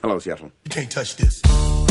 Hello, Seattle. You can't touch this.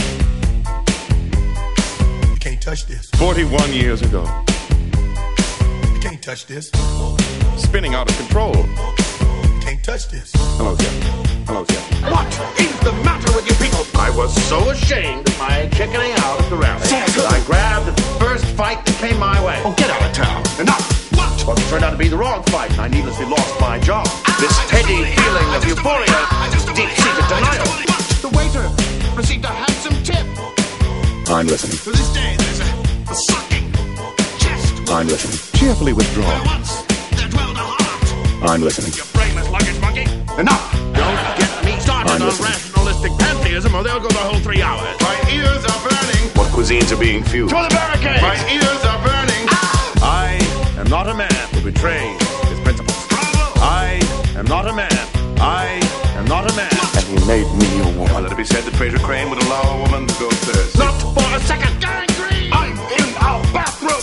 You can't touch this. 41 years ago. You can't touch this. Spinning out of control. You can't touch this. Hello, Seattle. Hello, Seattle. What is the matter with you people? I was so ashamed of my chickening out at the rally that I grabbed the first fight that came my way. Oh, get out of town. Enough. What? Well, it turned out to be the wrong fight, and I needlessly lost my job. This heady feeling of euphoria, deep-seated denial. The waiter received a handsome tip. I'm listening. To this day, there's a sucking chest. I'm listening. Cheerfully withdraw. Where once there dwelled a heart. I'm listening. You brainless luggage monkey. Enough. Don't get me started I'm on listening. rationalistic pantheism, or they'll go the whole 3 hours. My ears are burning. What cuisines are being fused? To the barricades! My ears are burning. I am not a man who betrays his principles. I am not a man. I am not a man. And he made me a woman. Let it be said that Fraser Crane would allow a woman to go first. Not for a second. Gangrene! I'm in our bathroom.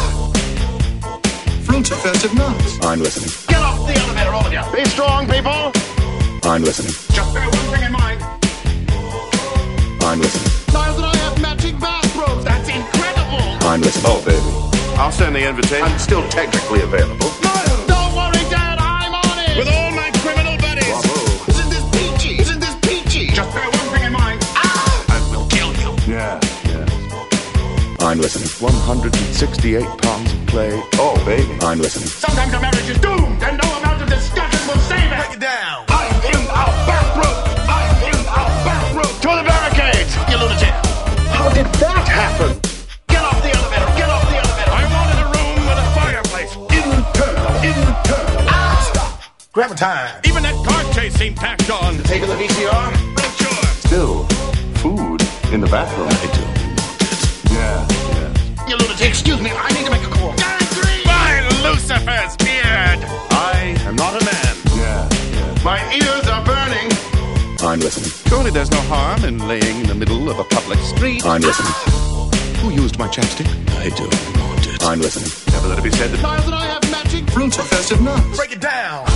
Fruits are festive nuts. I'm listening. Get off the elevator, all of you. Be strong, people. I'm listening. Just bear one thing in mind. I'm listening. Now that I have matching bathrobes, that's incredible. I'm listening. Oh, baby. I'll send the invitation. I'm still technically available. Don't worry, Dad, I'm on it. With all my criminal buddies. Bravo. Isn't this peachy? Isn't this peachy? Just bear one thing in mind. I will kill you. Yeah. I'm listening. 168 pounds of clay. Oh, baby. I'm listening. Sometimes a marriage is doomed, and no amount of discussion will save it. Break it down. I'm in our bathroom. I'm in our bathroom. To the barricades, you lunatic. How did that happen? Get off the elevator. Get off the elevator. I wanted a room with a fireplace. Internal. Stop. Grab a time. Even that car chase seemed packed on. Taking the VCR? Sure. Still, food in the bathroom. I do. Yeah. You lunatic. Excuse me, I need to make a call. Gangrene! By Lucifer's beard! I am not a man. Yeah. My ears are burning. I'm listening. Surely there's no harm in laying in the middle of a public street. I'm listening. Who used my chapstick? I don't want it. I'm listening. Never let it be said that. Now that I have magic Fruits are festive nuts. Break it down.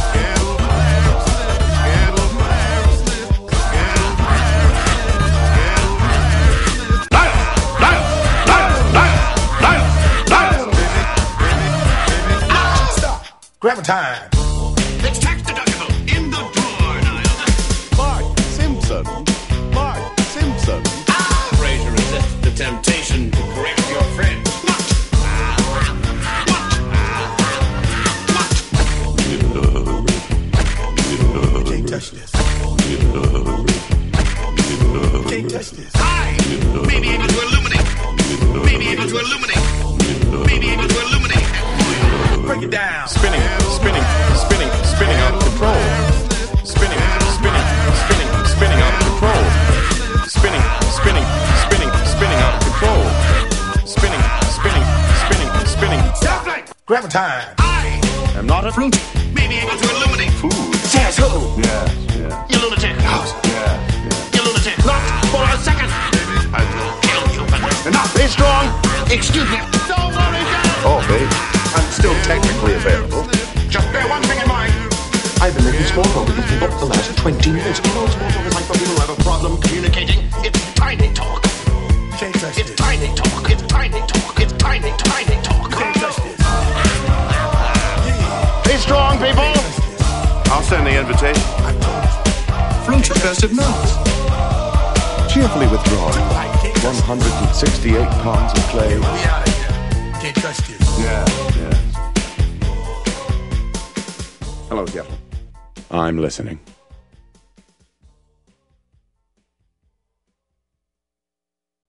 Stop. Grab a time. it's tax deductible in the drawer, Niall. Mark Simpson. Mark Simpson. Fraser resists the temptation to correct your friend. You can't touch this. You can't touch this. I may be able to illuminate. May be able to illuminate. May be able to illuminate. Break it down. Spinning out of control. Spinning out of control. Spinning out of control. Spinning out of control. Spinning. Stop it! Grab a time. I I'm not a fruit. may be able to illuminate. Food. Says who? Yeah. You lunatic. Yeah. You lunatic. Not for a second. I will. Kill you. Enough. Be strong. Excuse me. Don't worry, Dad. Oh, baby. I'm still technically available. Just bear one thing in mind. I've been making small talk with these people for the last 20 minutes. You know what small talk is like for people who have a problem communicating? It's tiny talk. You can't touch It's this. tiny talk. It's tiny talk. It's tiny talk. You can't touch this. Be strong, people. I'll send the invitation. Fruits are festive nuts. Cheerfully withdrawn. 168 pounds of clay. We out of here. You can't touch this. Yeah. Hello, Seattle. I'm listening.